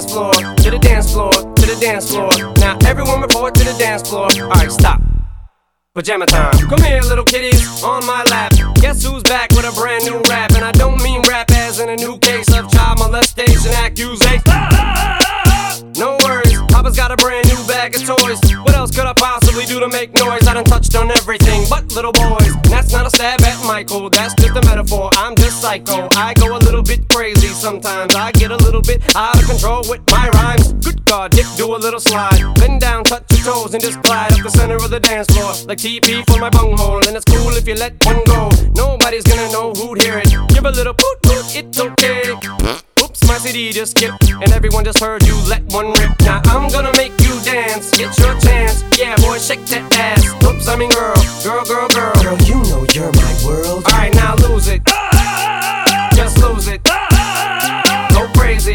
dance floor, to the dance floor, to the dance floor. Now everyone report to the dance floor. Alright, stop. Pajama time. Come here, little kitties, on my lap. Guess who's back with a brand new rap? And I don't mean rap as in a new case of child molestation accusation. No worries, Papa's got a brand new bag of toys. What else could I possibly do to make noise? I done touched on everything but little boys. And that's not a stab at Michael, that's just a metaphor. I'm just psycho, I go a little bit crazy sometimes. I get a little bit out of control with my rhymes. Good God, Dick, do a little slide. Bend down, touch your toes, and just glide up the center of the dance floor like TP for my bunghole. And it's cool if you let one go. Nobody's gonna know who'd hear it. Give a little poot poot, it's okay. Oops, my CD just skipped, and everyone just heard you let one rip. Now I'm gonna make you dance, get your chance. Yeah, boy, shake that ass. Oops, I mean girl, girl, girl, girl. Girl, you know you're my world. Alright, now lose it. Just lose it. Go crazy.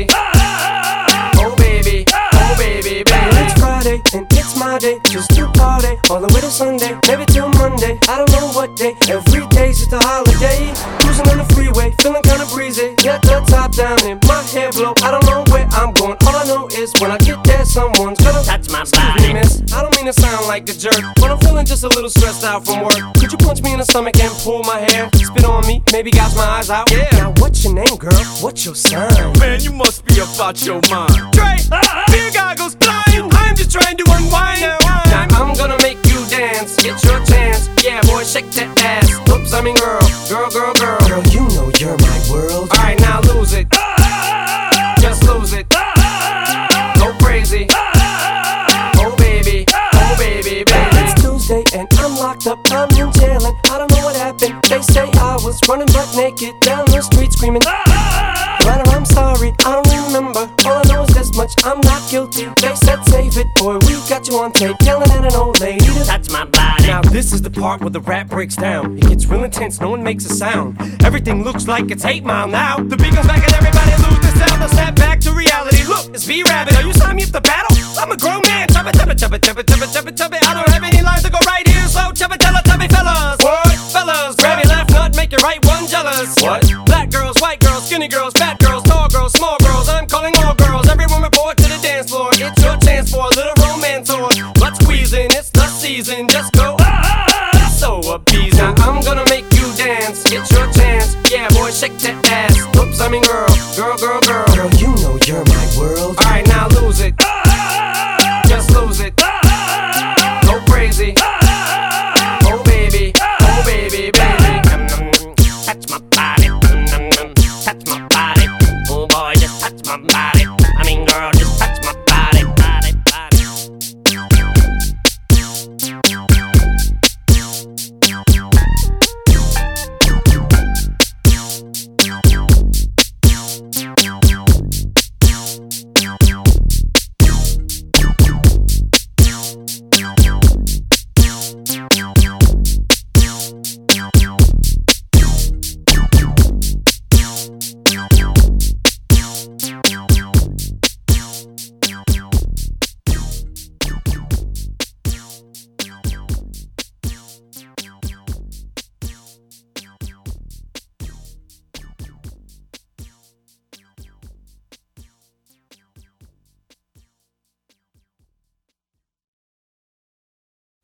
Oh baby, baby. It's Friday and it's my day, just to party all the way to Sunday, maybe till Monday. I don't know what day. Every day's just a holiday. Cruising on the freeway, feeling kinda breezy. Got the top down and my hair blow. I don't know where I'm going. All I know is when I get there, someone's gonna touch my excuse body. me, miss, I don't mean to sound like a jerk, but I'm feeling just a little stressed out from work. Could you punch me in the stomach and pull my hair? Spit on me, maybe gouge my eyes out. Yeah. Now what's your name, girl? What's your sign? Man, you must be about your mind. Dre, beer goggles flying. I'm just trying to unwind. Now I'm gonna make you dance, get your chance. Yeah, boy, shake that ass. Oops, I mean girl, girl, girl, girl. Girl, you know you're my world. Alright, now lose it. Just lose it. Go crazy. Oh baby, baby. It's Tuesday and I'm locked up, I'm in jail and I don't know what happened. They say I was running butt naked down the street screaming. But I'm sorry, I don't remember. All I know is this much, I'm not guilty. They said save it, boy, we got you on tape yelling at an old lady to Touch my body. Now this is the part where the rap breaks down. It gets real intense, no one makes a sound. Everything looks like it's 8 Mile now. The beat comes back and everybody lose the sound. They'll snap back to reality. Look, it's B-Rabbit. Are you signing me up to battle? I'm a grown man. Chubba, chubba, chubba, chubba, chubba, chubba, chubba. I don't have any lines to go right here, so chubba, tella, chubby fellas. What? Fellas, grab your left nut, make your right one jealous. What? Black girls, white girls, skinny girls, fat girls, tall girls, small girls. I'm calling all girls. Everyone report to the dance floor. It's your chance for a little romance or butt squeezing. It's the season. Just go. So appeasing. Now I'm gonna make you dance, get your chance. Yeah, boy, shake that ass. Oops, I mean girl, girl, girl, girl.